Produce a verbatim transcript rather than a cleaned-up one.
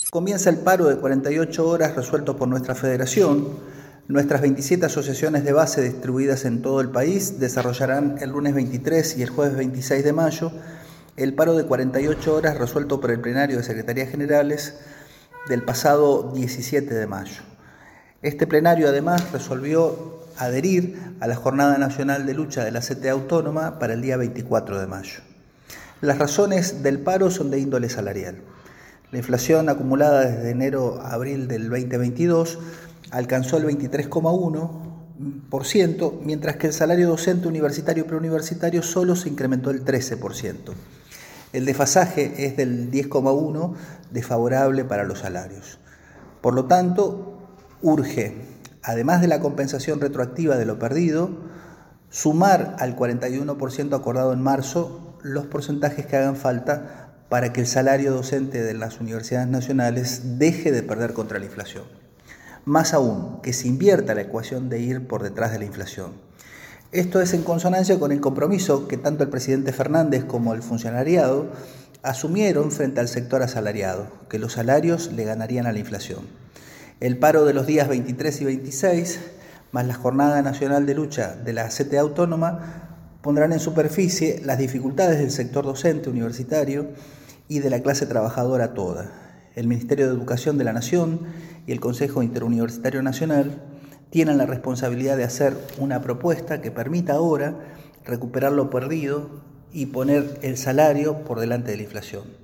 Comienza el paro de cuarenta y ocho horas resuelto por nuestra federación. Nuestras veintisiete asociaciones de base distribuidas en todo el país desarrollarán el lunes veintitrés y el jueves veintiséis de mayo el paro de cuarenta y ocho horas resuelto por el plenario de Secretarías Generales del pasado diecisiete de mayo. Este plenario además resolvió adherir a la Jornada Nacional de Lucha de la C T A Autónoma para el día veinticuatro de mayo. Las razones del paro son de índole salarial. La inflación acumulada desde enero a abril del veinte veintidós alcanzó el veintitrés coma uno por ciento, mientras que el salario docente universitario y preuniversitario solo se incrementó el trece por ciento. El desfasaje es del diez coma uno por ciento desfavorable para los salarios. Por lo tanto, urge, además de la compensación retroactiva de lo perdido, sumar al cuarenta y uno por ciento acordado en marzo los porcentajes que hagan falta para que el salario docente de las universidades nacionales deje de perder contra la inflación. Más aún, que se invierta la ecuación de ir por detrás de la inflación. Esto es en consonancia con el compromiso que tanto el presidente Fernández como el funcionariado asumieron frente al sector asalariado, que los salarios le ganarían a la inflación. El paro de los días veintitrés y veintiséis, más la Jornada Nacional de Lucha de la C T A Autónoma, pondrán en superficie las dificultades del sector docente universitario y de la clase trabajadora toda. El Ministerio de Educación de la Nación y el Consejo Interuniversitario Nacional tienen la responsabilidad de hacer una propuesta que permita ahora recuperar lo perdido y poner el salario por delante de la inflación.